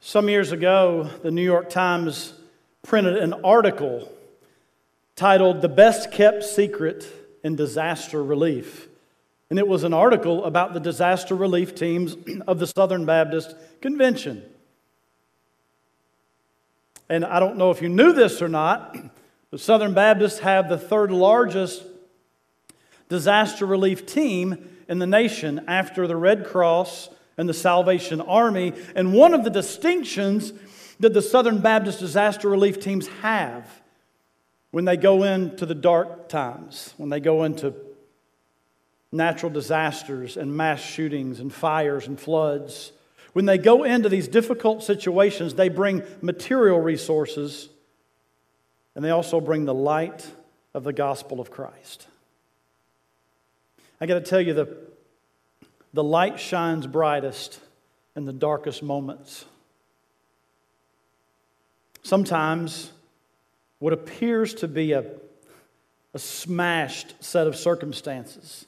Some years ago, the New York Times printed an article titled "The Best Kept Secret in Disaster Relief." And it was an article about the disaster relief teams of the Southern Baptist Convention. And I don't know if you knew this or not, but Southern Baptists have the third largest disaster relief team in the nation after the Red Cross and the Salvation Army. And one of the distinctions that the Southern Baptist disaster relief teams have when they go into the dark times, when they go into natural disasters and mass shootings and fires and floods, when they go into these difficult situations, they bring material resources and they also bring the light of the gospel of Christ. I got to tell you, the light shines brightest in the darkest moments. Sometimes what appears to be a smashed set of circumstances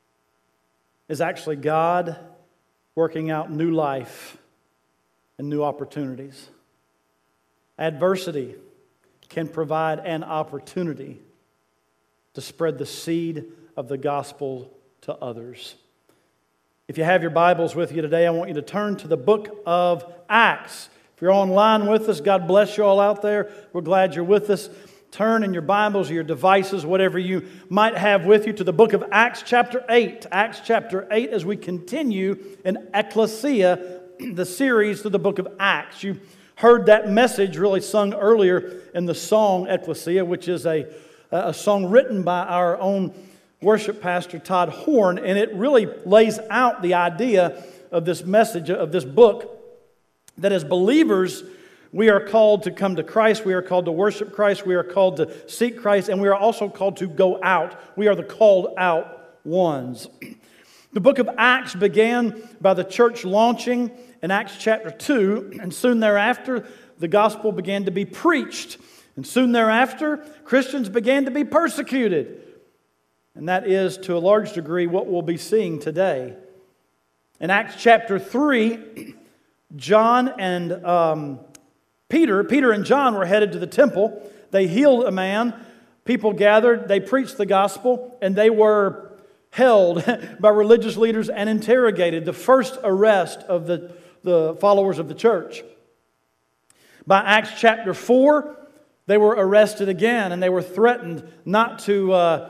is actually God working out new life and new opportunities. Adversity can provide an opportunity to spread the seed of the gospel to others. If you have your Bibles with you today, I want you to turn to the book of Acts. If you're online with us, God bless you all out there. We're glad you're with us. Turn in your Bibles or your devices, whatever you might have with you, to the book of Acts chapter 8. Acts chapter 8 as we continue in Ecclesia, the series through the book of Acts. You heard that message really sung earlier in the song Ecclesia, which is a song written by our own worship pastor Todd Horn, and it really lays out the idea of this message, of this book, that as believers, we are called to come to Christ, we are called to worship Christ, we are called to seek Christ, and we are also called to go out. We are the called out ones. The book of Acts began by the church launching in Acts chapter 2, and soon thereafter, the gospel began to be preached. And soon thereafter, Christians began to be persecuted. And that is, to a large degree, what we'll be seeing today. In Acts chapter 3, John and Peter and John were headed to the temple. They healed a man. People gathered. They preached the gospel. And they were held by religious leaders and interrogated. The first arrest of the followers of the church. By Acts chapter 4, they were arrested again. And they were threatened not to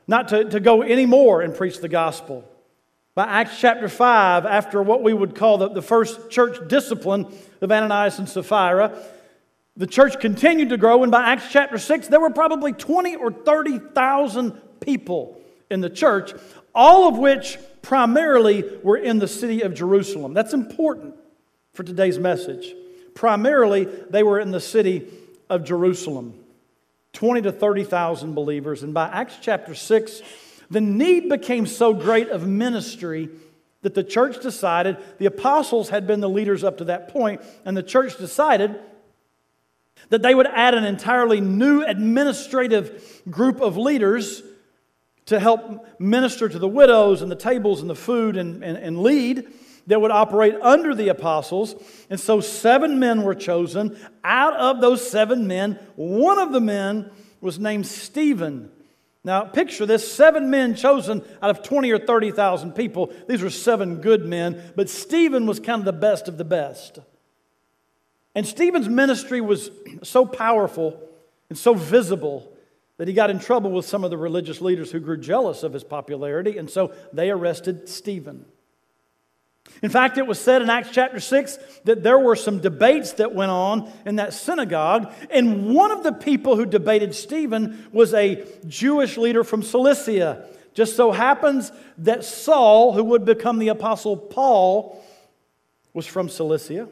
go anymore and preach the gospel. By Acts chapter 5, after what we would call the first church discipline of Ananias and Sapphira, the church continued to grow, and by Acts chapter 6, there were probably 20 or 30,000 people in the church, all of which primarily were in the city of Jerusalem. That's important for today's message. Primarily, they were in the city of Jerusalem. 20 to 30,000 believers. And by Acts chapter 6, the need became so great of ministry that the church decided, the apostles had been the leaders up to that point, and the church decided that they would add an entirely new administrative group of leaders to help minister to the widows and the tables and the food and lead, that would operate under the apostles. And so 7 men were chosen. Out of those 7 men, one of the men was named Stephen. Now picture this, 7 men chosen out of 20 or 30,000 people. These were 7 good men, but Stephen was kind of the best of the best. And Stephen's ministry was so powerful and so visible that he got in trouble with some of the religious leaders who grew jealous of his popularity, and so they arrested Stephen. In fact, it was said in Acts chapter 6 that there were some debates that went on in that synagogue, and one of the people who debated Stephen was a Jewish leader from Cilicia. Just so happens that Saul, who would become the apostle Paul, was from Cilicia.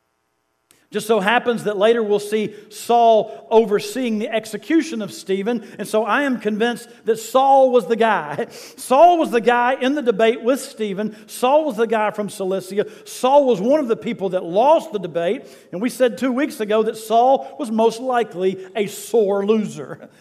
Just so happens that later we'll see Saul overseeing the execution of Stephen. And so I am convinced that Saul was the guy. Saul was the guy in the debate with Stephen. Saul was the guy from Cilicia. Saul was one of the people that lost the debate. And we said 2 weeks ago that Saul was most likely a sore loser.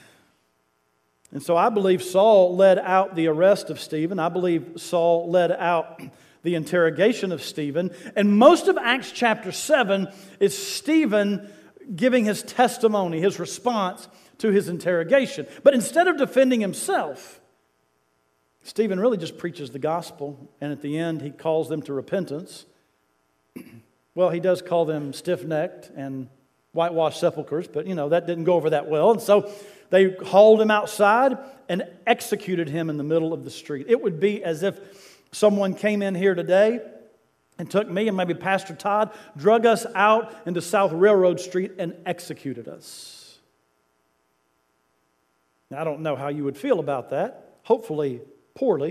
And so I believe Saul led out the arrest of Stephen. I believe Saul led out the interrogation of Stephen. And most of Acts chapter 7 is Stephen giving his testimony, his response to his interrogation. But instead of defending himself, Stephen really just preaches the gospel. And at the end, he calls them to repentance. Well, he does call them stiff-necked and whitewashed sepulchres, but that didn't go over that well. And so they hauled him outside and executed him in the middle of the street. It would be as if someone came in here today and took me and maybe Pastor Todd, drug us out into South Railroad Street and executed us. Now, I don't know how you would feel about that. Hopefully, poorly.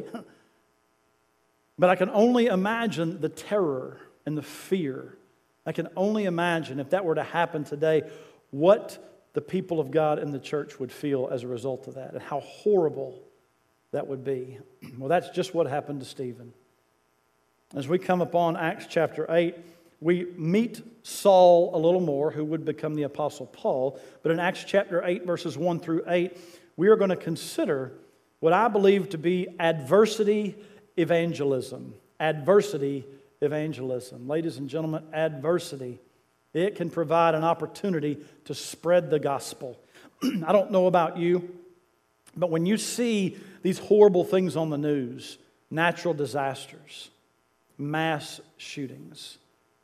But I can only imagine the terror and the fear. I can only imagine if that were to happen today, what the people of God in the church would feel as a result of that, and how horrible that would be. Well, that's just what happened to Stephen. As we come upon Acts chapter 8, we meet Saul a little more, who would become the Apostle Paul. But in Acts chapter 8, verses 1 through 8, we are going to consider what I believe to be adversity evangelism. Adversity evangelism. Ladies and gentlemen, adversity. It can provide an opportunity to spread the gospel. I don't know about you, but when you see these horrible things on the news, natural disasters, mass shootings,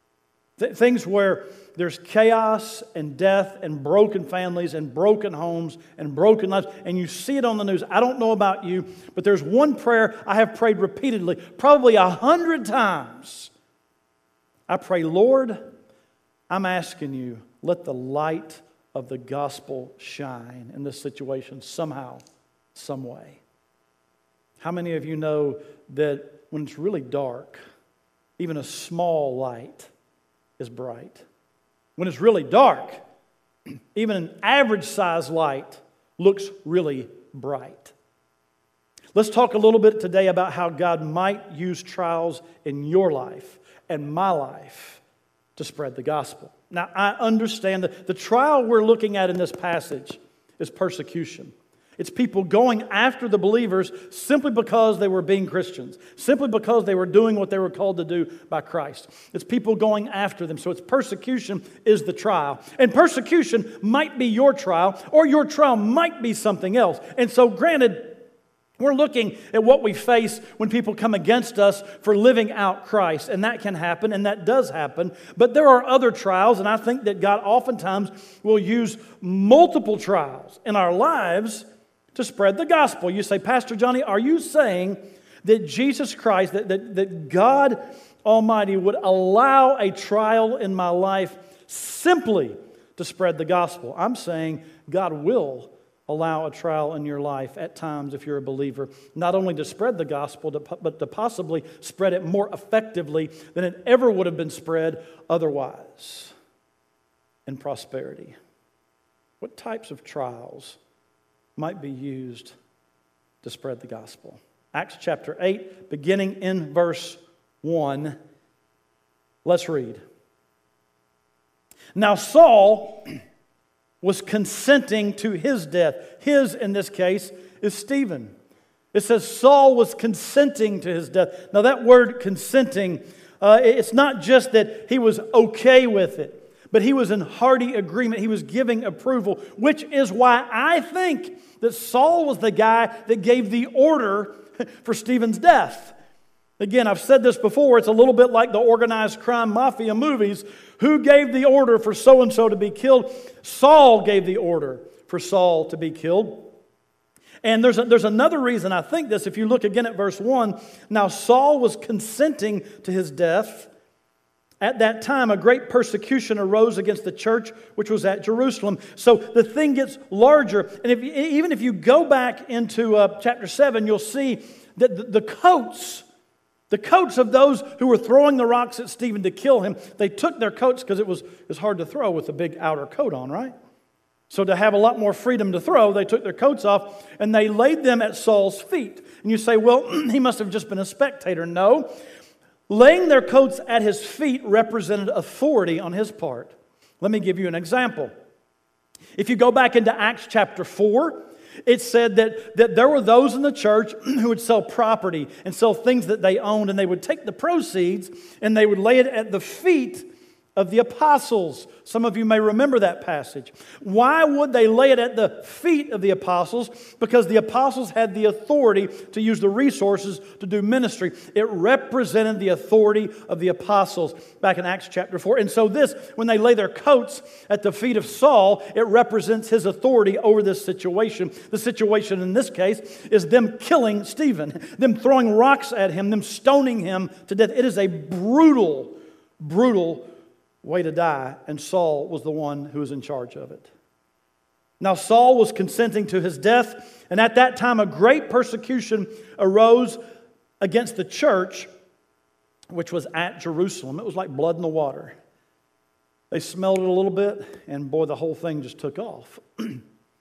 things where there's chaos and death and broken families and broken homes and broken lives, and you see it on the news. I don't know about you, but there's one prayer I have prayed repeatedly, probably 100 times. I pray, Lord, I'm asking you, let the light of the gospel shine in this situation somehow, some way. How many of you know that when it's really dark, even a small light is bright? When it's really dark, even an average-sized light looks really bright. Let's talk a little bit today about how God might use trials in your life and my life to spread the gospel. Now, I understand that the trial we're looking at in this passage is persecution. It's people going after the believers simply because they were being Christians, simply because they were doing what they were called to do by Christ. It's people going after them. So it's persecution is the trial. And persecution might be your trial, or your trial might be something else. And so granted, we're looking at what we face when people come against us for living out Christ. And that can happen, and that does happen. But there are other trials, and I think that God oftentimes will use multiple trials in our lives to spread the gospel. You say, Pastor Johnny, are you saying that Jesus Christ, that God Almighty would allow a trial in my life simply to spread the gospel? I'm saying God will allow a trial in your life at times if you're a believer, not only to spread the gospel, but to possibly spread it more effectively than it ever would have been spread otherwise in prosperity. What types of trials might be used to spread the gospel? Acts chapter 8, beginning in verse 1. Let's read. Now Saul was consenting to his death. His, in this case, is Stephen. It says Saul was consenting to his death. Now that word consenting, it's not just that he was okay with it, but he was in hearty agreement. He was giving approval, which is why I think that Saul was the guy that gave the order for Stephen's death. Again, I've said this before, it's a little bit like the organized crime mafia movies. Who gave the order for so-and-so to be killed? Saul gave the order for Saul to be killed. And there's another reason I think this. If you look again at verse 1, now Saul was consenting to his death. At that time, a great persecution arose against the church, which was at Jerusalem. So the thing gets larger. And even if you go back into chapter 7, you'll see that the coats of those who were throwing the rocks at Stephen to kill him, they took their coats because it was hard to throw with a big outer coat on, right? So to have a lot more freedom to throw, they took their coats off and they laid them at Saul's feet. And you say, well, he must have just been a spectator. No. Laying their coats at his feet represented authority on his part. Let me give you an example. If you go back into Acts chapter 4, It said that there were those in the church who would sell property and sell things that they owned, and they would take the proceeds and they would lay it at the feet of the apostles. Some of you may remember that passage. Why would they lay it at the feet of the apostles? Because the apostles had the authority to use the resources to do ministry. It represented the authority of the apostles back in Acts chapter 4. And so this, when they lay their coats at the feet of Saul, it represents his authority over this situation. The situation in this case is them killing Stephen, them throwing rocks at him, them stoning him to death. It is a brutal, brutal way to die, and Saul was the one who was in charge of it. Now Saul was consenting to his death, and at that time a great persecution arose against the church, which was at Jerusalem. It was like blood in the water. They smelled it a little bit, and boy, the whole thing just took off. And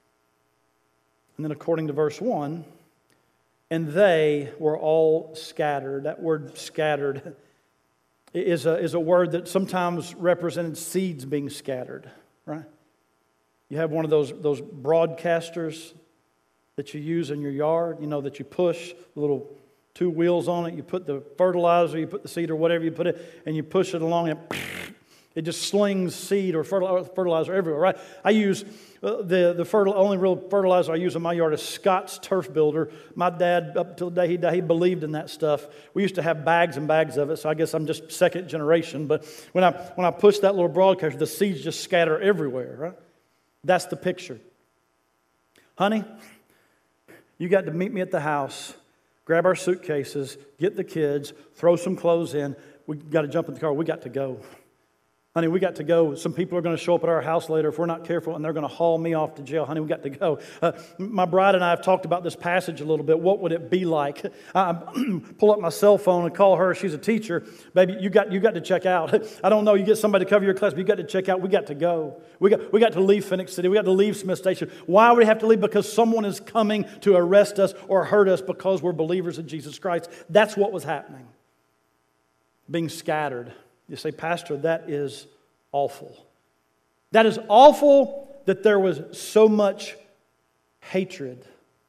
then according to verse 1, and they were all scattered. That word scattered is a word that sometimes represented seeds being scattered, right? You have one of those broadcasters that you use in your yard, that you push, the little 2 wheels on it. You put the fertilizer, you put the seed or whatever you put it, and you push it along, and it just slings seed or fertilizer everywhere, right? I use only real fertilizer I use in my yard is Scott's Turf Builder. My dad, up till the day he died, he believed in that stuff. We used to have bags and bags of it, so I guess I'm just second generation. But when I push that little broadcaster, the seeds just scatter everywhere, right? That's the picture. Honey, you got to meet me at the house, grab our suitcases, get the kids, throw some clothes in. We got to jump in the car. We got to go. Honey, we got to go. Some people are going to show up at our house later if we're not careful, and they're going to haul me off to jail. Honey, we got to go. My bride and I have talked about this passage a little bit. What would it be like? I pull up my cell phone and call her. She's a teacher. Baby, you got to check out. I don't know. You get somebody to cover your class, but you got to check out. We got to go. We got to leave Phoenix City. We got to leave Smith Station. Why would we have to leave? Because someone is coming to arrest us or hurt us because we're believers in Jesus Christ. That's what was happening. Being scattered. You say, Pastor, that is awful. That is awful that there was so much hatred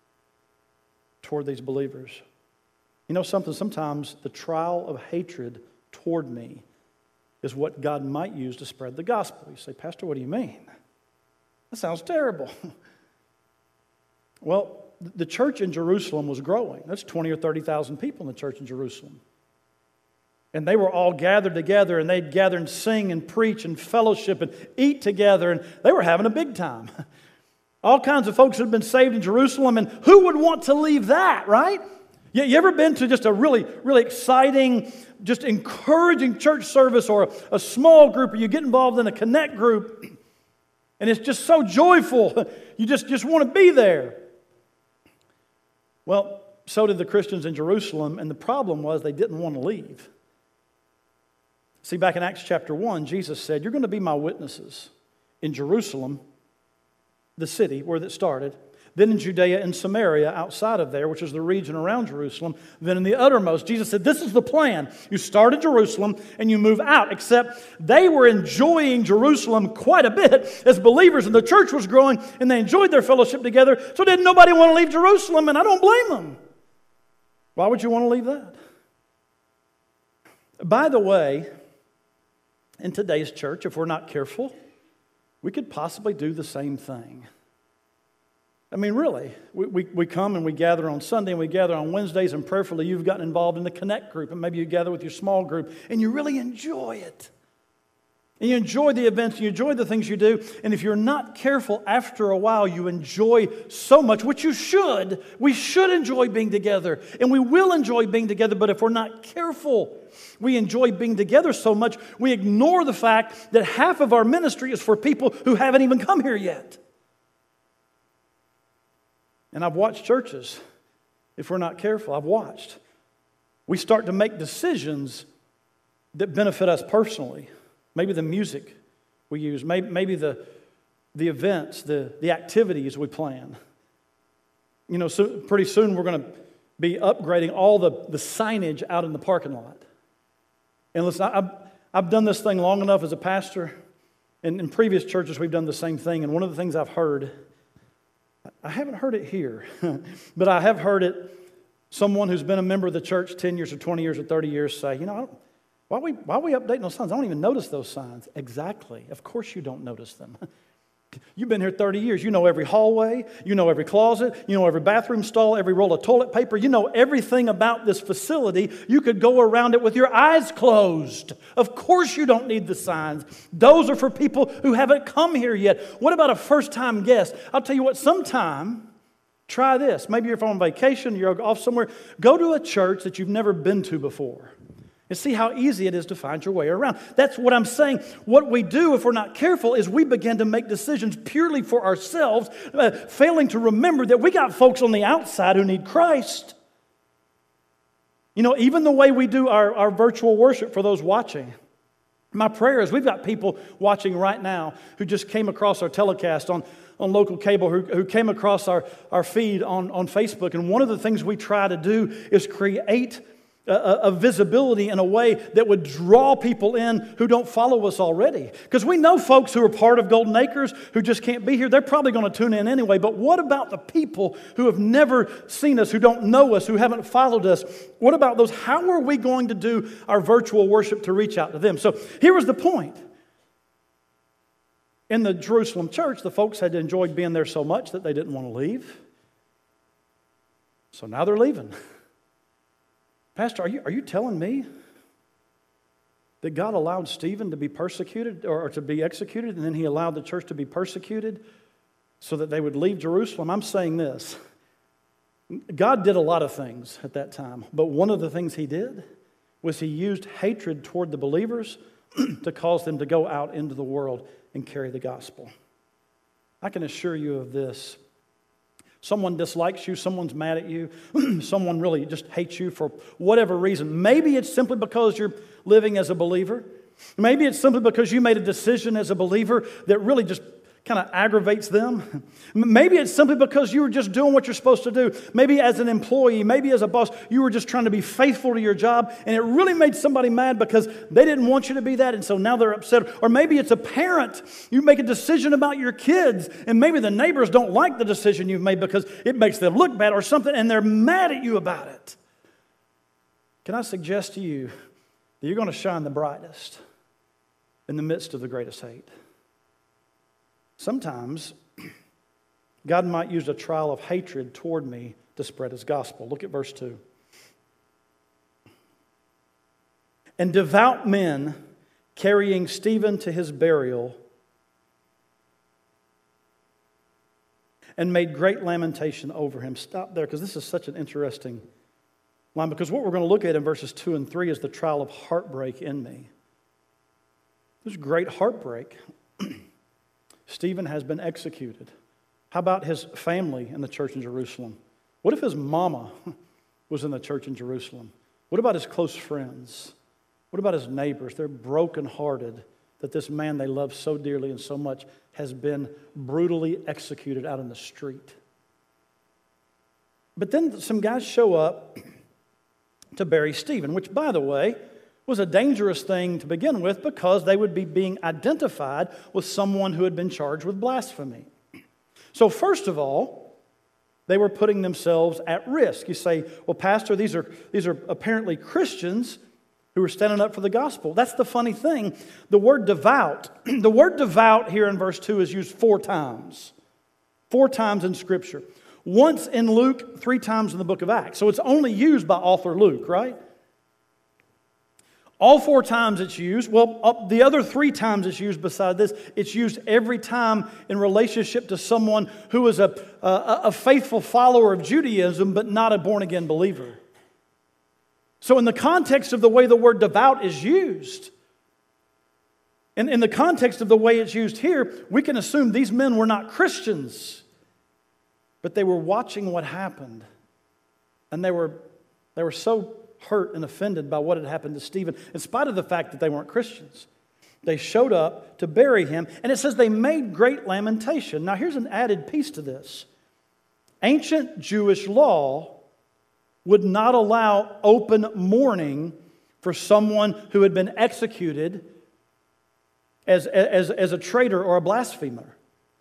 toward these believers. You know something? Sometimes the trial of hatred toward me is what God might use to spread the gospel. You say, Pastor, what do you mean? That sounds terrible. Well, the church in Jerusalem was growing. That's 20 or 30,000 people in the church in Jerusalem. And they were all gathered together, and they'd gather and sing and preach and fellowship and eat together, and they were having a big time. All kinds of folks had been saved in Jerusalem, and who would want to leave that, right? You ever been to just a really, really exciting, just encouraging church service or a small group, or you get involved in a connect group, and it's just so joyful. You just want to be there. Well, so did the Christians in Jerusalem, and the problem was they didn't want to leave. See, back in Acts chapter 1, Jesus said, you're going to be my witnesses in Jerusalem, the city where it started, then in Judea and Samaria outside of there, which is the region around Jerusalem, then in the uttermost. Jesus said, this is the plan. You start in Jerusalem and you move out, except they were enjoying Jerusalem quite a bit as believers, and the church was growing, and they enjoyed their fellowship together, so didn't nobody want to leave Jerusalem, and I don't blame them. Why would you want to leave that? By the way, in today's church, if we're not careful, we could possibly do the same thing. I mean, really, we come and we gather on Sunday and we gather on Wednesdays, and prayerfully you've gotten involved in the Connect group, and maybe you gather with your small group, and you really enjoy it. And you enjoy the events, you enjoy the things you do, and if you're not careful, after a while you enjoy so much, which you should. We should enjoy being together, and we will enjoy being together, but if we're not careful, we enjoy being together so much, we ignore the fact that half of our ministry is for people who haven't even come here yet. And I've watched churches, if we're not careful, we start to make decisions that benefit us personally. Maybe the music we use, maybe the events, the activities we plan. You know, so pretty soon we're going to be upgrading all the signage out in the parking lot. And listen, I've done this thing long enough as a pastor. In previous churches, we've done the same thing. And one of the things I've heard, I haven't heard it here, but I have heard it, someone who's been a member of the church 10 years or 20 years or 30 years say, why are we updating those signs? I don't even notice those signs. Exactly. Of course you don't notice them. You've been here 30 years. You know every hallway. You know every closet. You know every bathroom stall, every roll of toilet paper. You know everything about this facility. You could go around it with your eyes closed. Of course you don't need the signs. Those are for people who haven't come here yet. What about a first-time guest? I'll tell you what, sometime, try this. Maybe you're on vacation, you're off somewhere. Go to a church that you've never been to before. And see how easy it is to find your way around. That's what I'm saying. What we do if we're not careful is we begin to make decisions purely for ourselves, failing to remember that we got folks on the outside who need Christ. Even the way we do our virtual worship for those watching. My prayer is we've got people watching right now who just came across our telecast on local cable, who came across our feed on Facebook. And one of the things we try to do is create a visibility in a way that would draw people in who don't follow us already. Because we know folks who are part of Golden Acres who just can't be here. They're probably going to tune in anyway. But what about the people who have never seen us, who don't know us, who haven't followed us? What about those? How are we going to do our virtual worship to reach out to them? So here was the point. In the Jerusalem church, the folks had enjoyed being there so much that they didn't want to leave. So now they're leaving. Pastor, are you telling me that God allowed Stephen to be persecuted or to be executed, and then he allowed the church to be persecuted so that they would leave Jerusalem? I'm saying this. God did a lot of things at that time, but one of the things he did was he used hatred toward the believers to cause them to go out into the world and carry the gospel. I can assure you of this. Someone dislikes you, someone's mad at you, someone really just hates you for whatever reason. Maybe it's simply because you're living as a believer. Maybe it's simply because you made a decision as a believer that really just kind of aggravates them. Maybe it's simply because you were just doing what you're supposed to do. Maybe as an employee, maybe as a boss, you were just trying to be faithful to your job, and it really made somebody mad because they didn't want you to be that, and so now they're upset. Or maybe it's a parent. You make a decision about your kids, and maybe the neighbors don't like the decision you've made because it makes them look bad or something, and they're mad at you about it. Can I suggest to you that you're going to shine the brightest in the midst of the greatest hate? Sometimes God might use a trial of hatred toward me to spread His gospel. Look at verse 2. And devout men carrying Stephen to his burial and made great lamentation over him. Stop there, because this is such an interesting line, because what we're going to look at in verses 2 and 3 is the trial of heartbreak in me. There's great heartbreak. Stephen has been executed. How about his family in the church in Jerusalem? What if his mama was in the church in Jerusalem? What about his close friends? What about his neighbors? They're brokenhearted that this man they love so dearly and so much has been brutally executed out in the street. But then some guys show up to bury Stephen, which, by the way, was a dangerous thing to begin with because they would be being identified with someone who had been charged with blasphemy. So first of all, they were putting themselves at risk. You say, well, Pastor, these are apparently Christians who are standing up for the gospel. That's the funny thing. The word devout here in verse 2 is used 4 times. 4 times in Scripture. Once in Luke, 3 times in the book of Acts. So it's only used by author Luke, right? All 4 times it's used. Well, the other 3 times it's used beside this, it's used every time in relationship to someone who is a faithful follower of Judaism but not a born-again believer. So in the context of the way the word devout is used, and in the context of the way it's used here, we can assume these men were not Christians, but they were watching what happened. And they were so hurt and offended by what had happened to Stephen, in spite of the fact that they weren't Christians. They showed up to bury him, and it says they made great lamentation. Now here's an added piece to this. Ancient Jewish law would not allow open mourning for someone who had been executed as a traitor or a blasphemer.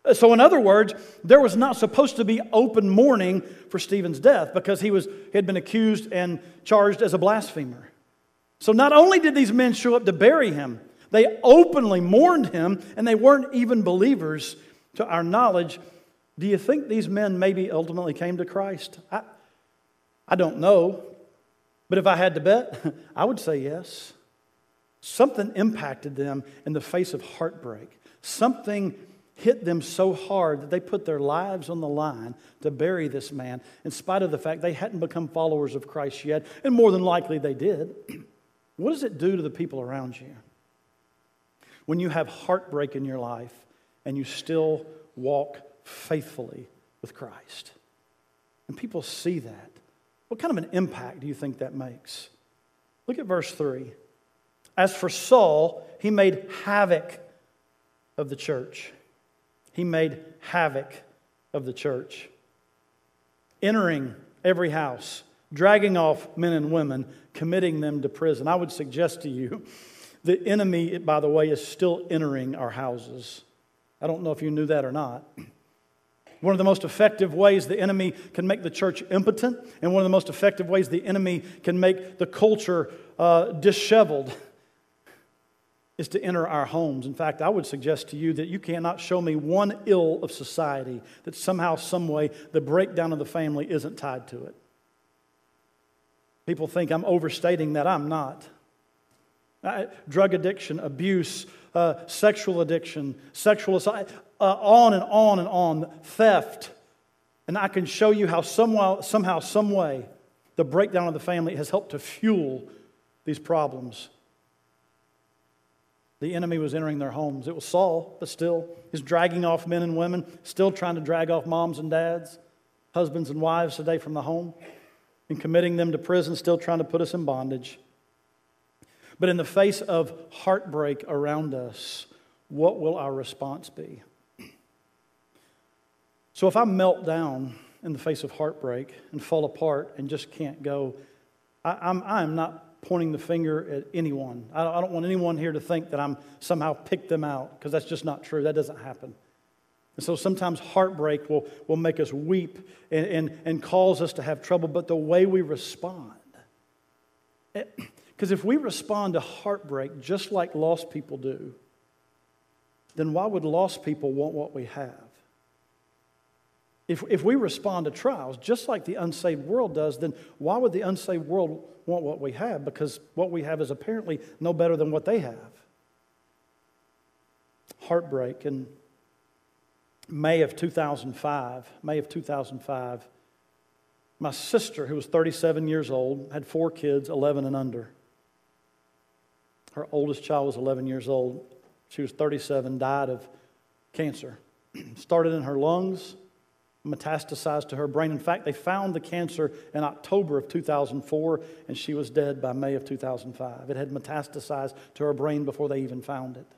So in other words, there was not supposed to be open mourning for Stephen's death because he had been accused and charged as a blasphemer. So not only did these men show up to bury him, they openly mourned him, and they weren't even believers to our knowledge. Do you think these men maybe ultimately came to Christ? I don't know. But if I had to bet, I would say yes. Something impacted them in the face of heartbreak. Something hit them so hard that they put their lives on the line to bury this man, in spite of the fact they hadn't become followers of Christ yet, and more than likely they did. What does it do to the people around you when you have heartbreak in your life and you still walk faithfully with Christ? And people see that. What kind of an impact do you think that makes? Look at verse 3. As for Saul, he made havoc of the church. He made havoc of the church. Entering every house, dragging off men and women, committing them to prison. I would suggest to you, the enemy, by the way, is still entering our houses. I don't know if you knew that or not. One of the most effective ways the enemy can make the church impotent, and one of the most effective ways the enemy can make the culture disheveled, is to enter our homes. In fact, I would suggest to you that you cannot show me one ill of society that somehow, some way, the breakdown of the family isn't tied to it. People think I'm overstating that. I'm not. Drug addiction, abuse, sexual addiction, sexual assault, on and on and on, theft. And I can show you how somehow, some way, the breakdown of the family has helped to fuel these problems. The enemy was entering their homes. It was Saul, but still, he's dragging off men and women, still trying to drag off moms and dads, husbands and wives today from the home, and committing them to prison, still trying to put us in bondage. But in the face of heartbreak around us, what will our response be? So if I melt down in the face of heartbreak and fall apart and just can't go, I'm not pointing the finger at anyone. I don't want anyone here to think that I'm somehow picked them out, because that's just not true. That doesn't happen. And so sometimes heartbreak will make us weep and cause us to have trouble, but the way we respond. Because if we respond to heartbreak just like lost people do, then why would lost people want what we have? If we respond to trials just like the unsaved world does, then why would the unsaved world want what we have? Because what we have is apparently no better than what they have. Heartbreak. In May of 2005, my sister, who was 37 years old, had 4 kids, 11 and under. Her oldest child was 11 years old. She was 37, died of cancer. Started in her lungs, metastasized to her brain. In fact, they found the cancer in October of 2004, and she was dead by May of 2005. It had metastasized to her brain before they even found it.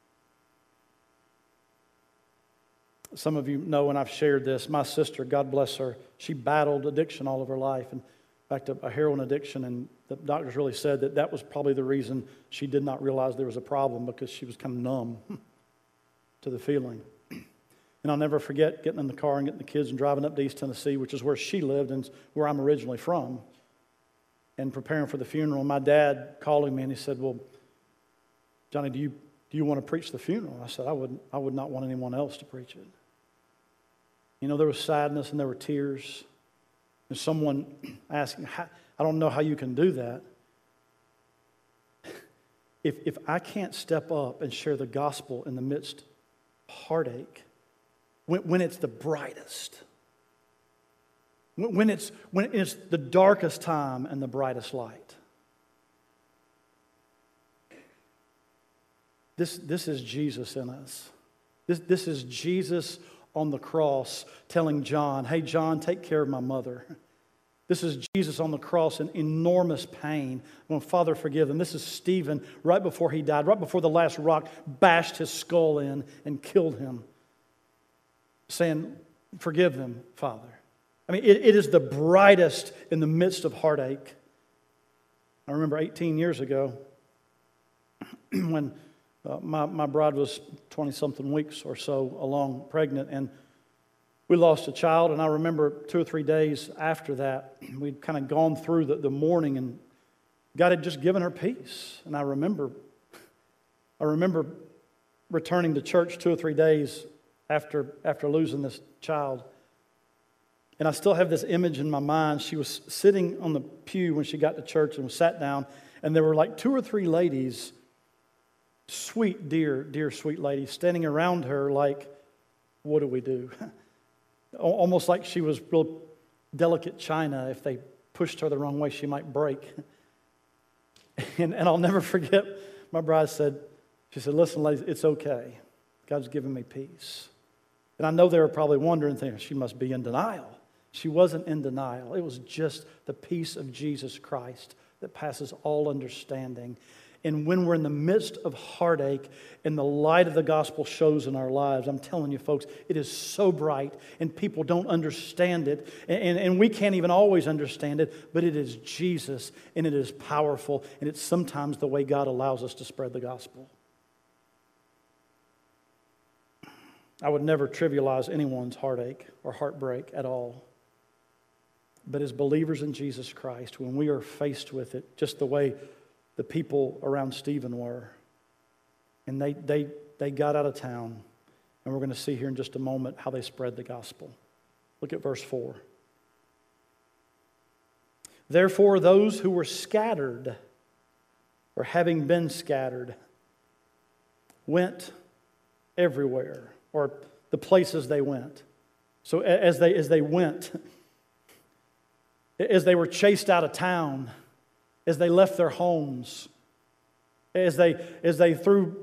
Some of you know, and I've shared this, my sister, God bless her, she battled addiction all of her life. In fact, a heroin addiction, and the doctors really said that was probably the reason she did not realize there was a problem, because she was kind of numb to the feeling. And I'll never forget getting in the car and getting the kids and driving up to East Tennessee, which is where she lived and where I'm originally from, and preparing for the funeral. My dad calling me, and he said, "Well, Johnny, do you want to preach the funeral?" I said, I would not want anyone else to preach it. You know, there was sadness and there were tears. And someone asking, I don't know how you can do that. If I can't step up and share the gospel in the midst of heartache, when it's the brightest, when it's the darkest time and the brightest light. This is Jesus in us. This is Jesus on the cross telling John, "Hey, John, take care of my mother." This is Jesus on the cross in enormous pain. When Father, forgive them. This is Stephen right before he died, right before the last rock bashed his skull in and killed him, saying, "Forgive them, Father." I mean, it is the brightest in the midst of heartache. I remember 18 years ago when My bride was 20-something weeks or so along pregnant, and we lost a child. And I remember 2 or 3 days after that, we'd kind of gone through the morning, and God had just given her peace. And I remember returning to church 2 or 3 days after losing this child. And I still have this image in my mind. She was sitting on the pew when she got to church and was sat down, and there were like 2 or 3 ladies, sweet, dear, sweet ladies, standing around her like, what do we do? Almost like she was real delicate china. If they pushed her the wrong way, she might break. And I'll never forget, my bride said, she said, listen, ladies, it's okay. God's given me peace. And I know they were probably wondering, thinking, she must be in denial. She wasn't in denial. It was just the peace of Jesus Christ that passes all understanding. And when we're in the midst of heartache and the light of the gospel shows in our lives, I'm telling you folks, it is so bright and people don't understand it. And we can't even always understand it, but it is Jesus and it is powerful. And it's sometimes the way God allows us to spread the gospel. I would never trivialize anyone's heartache or heartbreak at all. But as believers in Jesus Christ, when we are faced with it, just the way the people around Stephen were, and they got out of town, and we're going to see here in just a moment how they spread the gospel. Look at verse 4. Therefore, those who were scattered, or having been scattered, went everywhere, or the places they went. So as they went, as they were chased out of town, as they left their homes, as they threw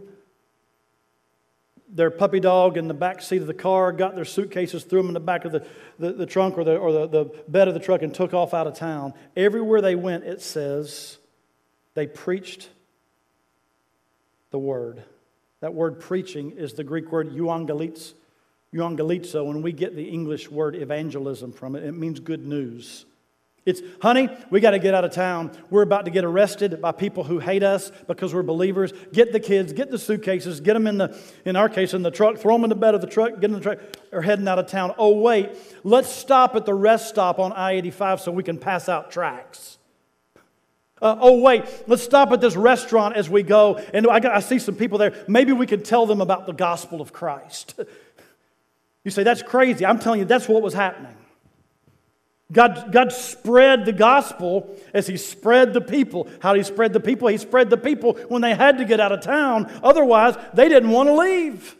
their puppy dog in the back seat of the car, got their suitcases, threw them in the back of the trunk or the bed of the truck and took off out of town. Everywhere they went, it says, they preached the word. That word preaching is the Greek word euangelizo, and we get the English word evangelism from it. It means good news. It's, honey, we got to get out of town. We're about to get arrested by people who hate us because we're believers. Get the kids, get the suitcases, get them in our case, in the truck, throw them in the bed of the truck, get in the truck, or heading out of town. Oh, wait, let's stop at the rest stop on I-85 so we can pass out tracts. Oh, wait, let's stop at this restaurant as we go. And I see some people there. Maybe we can tell them about the gospel of Christ. You say, that's crazy. I'm telling you, that's what was happening. God spread the gospel as He spread the people. How did He spread the people? He spread the people when they had to get out of town. Otherwise, they didn't want to leave.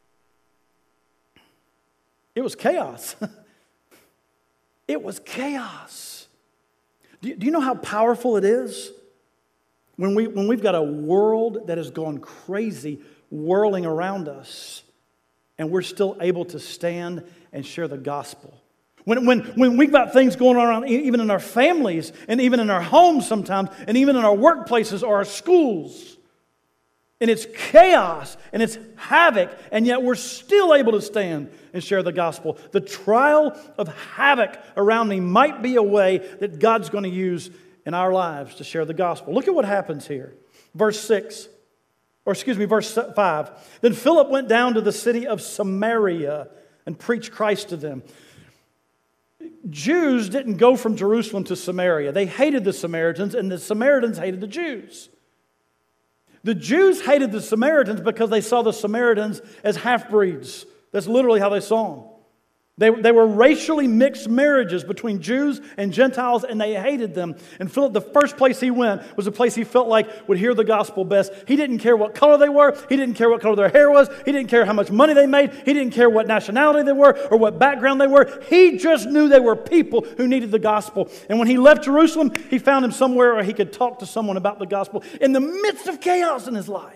It was chaos. It was chaos. Do you know how powerful it is when we've got a world that has gone crazy whirling around us and we're still able to stand and share the gospel? When we've got things going on even in our families and even in our homes sometimes and even in our workplaces or our schools, and it's chaos and it's havoc, and yet we're still able to stand and share the gospel. The trial of havoc around me might be a way that God's going to use in our lives to share the gospel. Look at what happens here. Verse 5. Then Philip went down to the city of Samaria and preached Christ to them. Jews didn't go from Jerusalem to Samaria. They hated the Samaritans, and the Samaritans hated the Jews. The Jews hated the Samaritans because they saw the Samaritans as half-breeds. That's literally how they saw them. They were racially mixed marriages between Jews and Gentiles, and they hated them. And Philip, the first place he went was a place he felt like would hear the gospel best. He didn't care what color they were. He didn't care what color their hair was. He didn't care how much money they made. He didn't care what nationality they were or what background they were. He just knew they were people who needed the gospel. And when he left Jerusalem, he found him somewhere where he could talk to someone about the gospel in the midst of chaos in his life.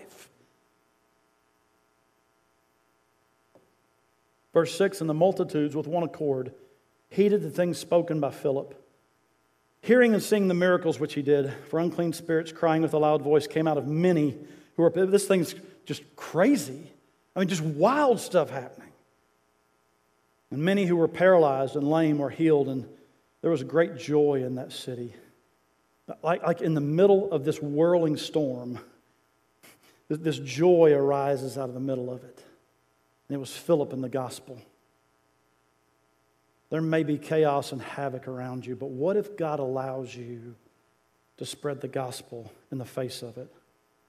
Verse 6, and the multitudes with one accord heeded the things spoken by Philip. Hearing and seeing the miracles which he did, for unclean spirits crying with a loud voice came out of many who were... This thing's just crazy. I mean, just wild stuff happening. And many who were paralyzed and lame were healed, and there was great joy in that city. Like in the middle of this whirling storm, this joy arises out of the middle of it. And it was Philip in the gospel. There may be chaos and havoc around you, but what if God allows you to spread the gospel in the face of it?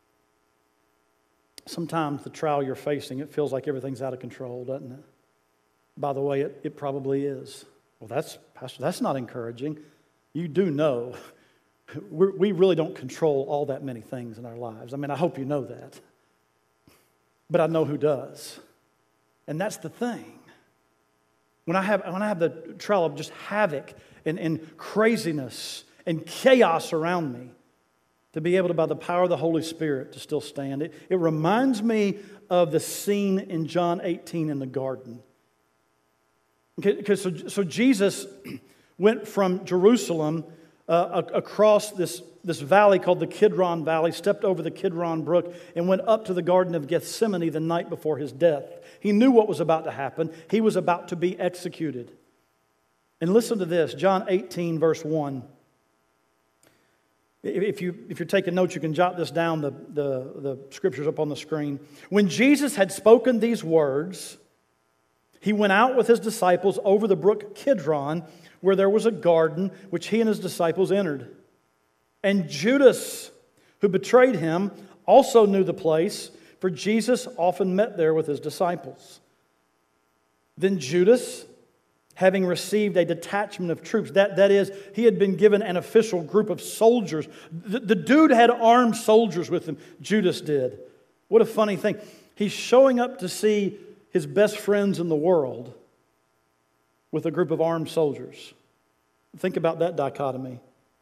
Sometimes the trial you're facing, it feels like everything's out of control, doesn't it? By the way, it probably is. Well, Pastor, that's not encouraging. You do know we really don't control all that many things in our lives. I mean, I hope you know that. But I know who does. And that's the thing. When I have the trial of just havoc and craziness and chaos around me, to be able to, by the power of the Holy Spirit, to still stand. It reminds me of the scene in John 18 in the garden. Okay, so Jesus went from Jerusalem across this valley called the Kidron Valley, stepped over the Kidron Brook, and went up to the Garden of Gethsemane the night before his death. He knew what was about to happen. He was about to be executed. And listen to this, John 18, verse 1. If you're taking notes, you can jot this down. The scripture's up on the screen. When Jesus had spoken these words, he went out with his disciples over the brook Kidron, where there was a garden, which he and his disciples entered. And Judas, who betrayed him, also knew the place, for Jesus often met there with his disciples. Then Judas, having received a detachment of troops, that is, he had been given an official group of soldiers. The dude had armed soldiers with him. Judas did. What a funny thing. He's showing up to see his best friends in the world with a group of armed soldiers. Think about that dichotomy.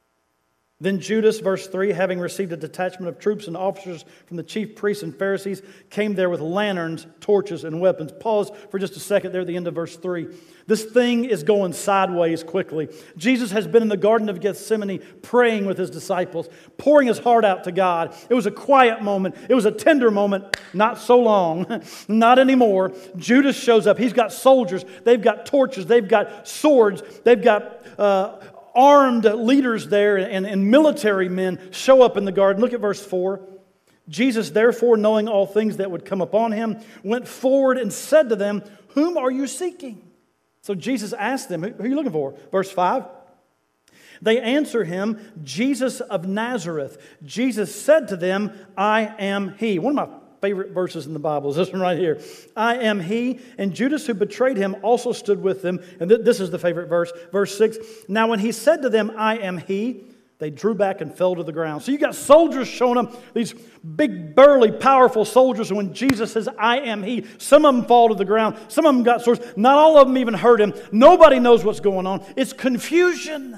Then Judas, verse 3, having received a detachment of troops and officers from the chief priests and Pharisees, came there with lanterns, torches, and weapons. Pause for just a second there at the end of verse 3. This thing is going sideways quickly. Jesus has been in the Garden of Gethsemane praying with his disciples, pouring his heart out to God. It was a quiet moment. It was a tender moment. Not so long. Not anymore. Judas shows up. He's got soldiers. They've got torches. They've got swords. They've got armed leaders there and military men show up in the garden. Look at verse 4. Jesus, therefore, knowing all things that would come upon him, went forward and said to them, "Whom are you seeking?" So Jesus asked them, "Who are you looking for?" Verse 5. They answer him, "Jesus of Nazareth." Jesus said to them, "I am he." One of my favorite verses in the Bible is this one right here. "I am he." And Judas, who betrayed him, also stood with them. And this is the favorite verse. Verse 6. Now when he said to them, "I am he," they drew back and fell to the ground. So you got soldiers showing up, these big, burly, powerful soldiers. And when Jesus says, "I am he," some of them fall to the ground. Some of them got swords. Not all of them even heard him. Nobody knows what's going on. It's confusion.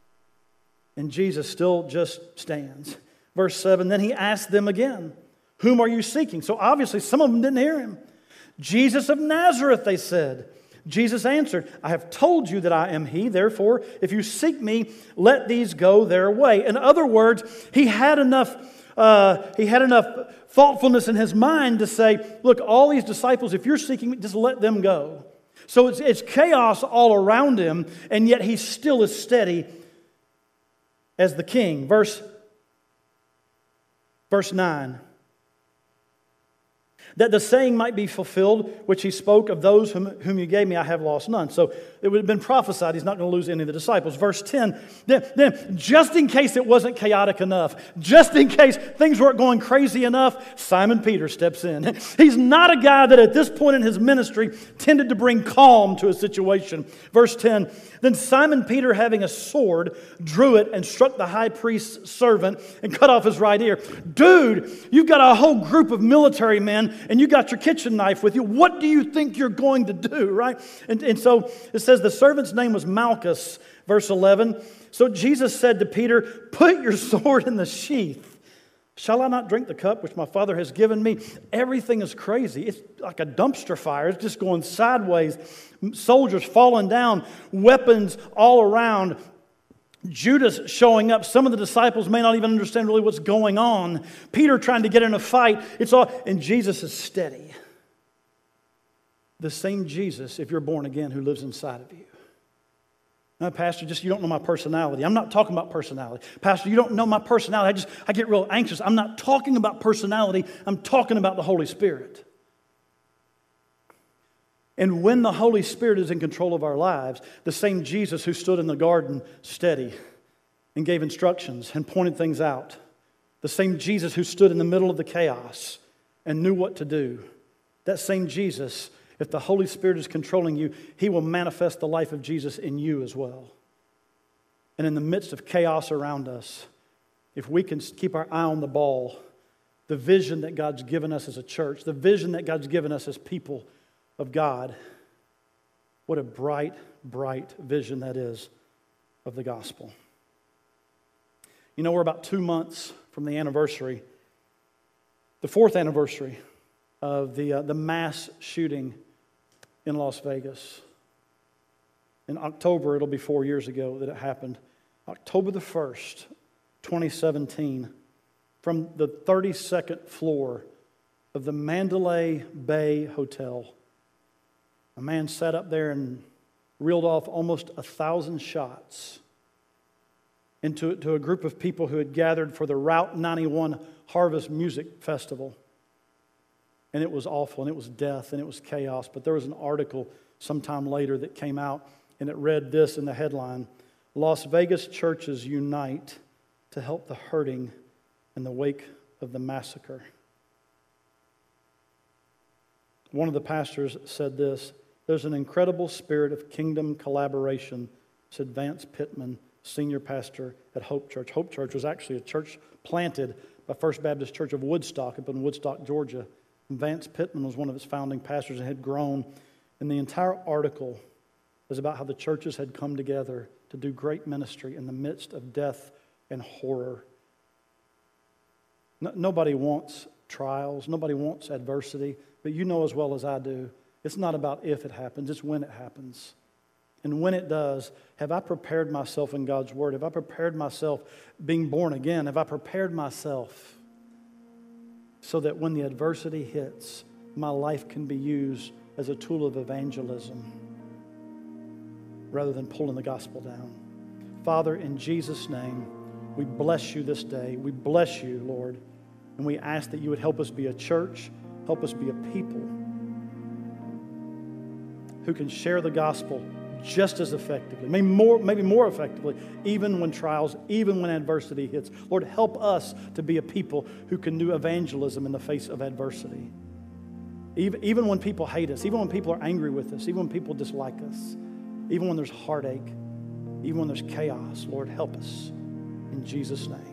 And Jesus still just stands. Verse 7. Then he asked them again, "Whom are you seeking?" So obviously some of them didn't hear him. "Jesus of Nazareth," they said. Jesus answered, "I have told you that I am he. Therefore, if you seek me, let these go their way." In other words, he had enough thoughtfulness in his mind to say, look, all these disciples, if you're seeking me, just let them go. So it's chaos all around him, and yet he still is steady as the king. Verse 9. That the saying might be fulfilled, which he spoke, "Of those whom you gave me, I have lost none." So it would have been prophesied he's not going to lose any of the disciples. Verse 10, then just in case it wasn't chaotic enough, just in case things weren't going crazy enough, Simon Peter steps in. He's not a guy that at this point in his ministry tended to bring calm to a situation. Verse 10, then Simon Peter, having a sword, drew it and struck the high priest's servant and cut off his right ear. Dude, you've got a whole group of military men and you got your kitchen knife with you. What do you think you're going to do, right? And so it says the servant's name was Malchus, verse 11. So Jesus said to Peter, "Put your sword in the sheath. Shall I not drink the cup which my Father has given me?" Everything is crazy. It's like a dumpster fire. It's just going sideways. Soldiers falling down, weapons all around. Judas showing up. Some of the disciples may not even understand really what's going on. Peter trying to get in a fight. And Jesus is steady. The same Jesus, if you're born again, who lives inside of you. No, Pastor, just you don't know my personality. I'm not talking about personality. Pastor, you don't know my personality. I get real anxious. I'm not talking about personality. I'm talking about the Holy Spirit. And when the Holy Spirit is in control of our lives, the same Jesus who stood in the garden steady and gave instructions and pointed things out, the same Jesus who stood in the middle of the chaos and knew what to do, that same Jesus, if the Holy Spirit is controlling you, He will manifest the life of Jesus in you as well. And in the midst of chaos around us, if we can keep our eye on the ball, the vision that God's given us as a church, the vision that God's given us as people of God, what a bright, bright vision that is of the gospel. You know, we're about 2 months from the anniversary, the 4th anniversary of the mass shooting in Las Vegas. In October, it'll be 4 years ago that it happened. October the 1st, 2017, from the 32nd floor of the Mandalay Bay Hotel, a man sat up there and reeled off almost 1,000 shots into a group of people who had gathered for the Route 91 Harvest Music Festival. And it was awful, and it was death, and it was chaos. But there was an article sometime later that came out, and it read this in the headline: Las Vegas churches unite to help the hurting in the wake of the massacre. One of the pastors said this: there's an incredible spirit of kingdom collaboration, said Vance Pittman, senior pastor at Hope Church. Hope Church was actually a church planted by First Baptist Church of Woodstock up in Woodstock, Georgia. And Vance Pittman was one of its founding pastors and had grown. And the entire article is about how the churches had come together to do great ministry in the midst of death and horror. Nobody wants trials. Nobody wants adversity. But you know as well as I do, it's not about if it happens, it's when it happens. And when it does, have I prepared myself in God's Word? Have I prepared myself being born again? Have I prepared myself so that when the adversity hits, my life can be used as a tool of evangelism rather than pulling the gospel down? Father, in Jesus' name, we bless you this day. We bless you, Lord. And we ask that you would help us be a church, help us be a people who can share the gospel just as effectively, maybe more effectively, even when trials, even when adversity hits. Lord, help us to be a people who can do evangelism in the face of adversity. Even when people hate us, even when people are angry with us, even when people dislike us, even when there's heartache, even when there's chaos, Lord, help us. In Jesus' name.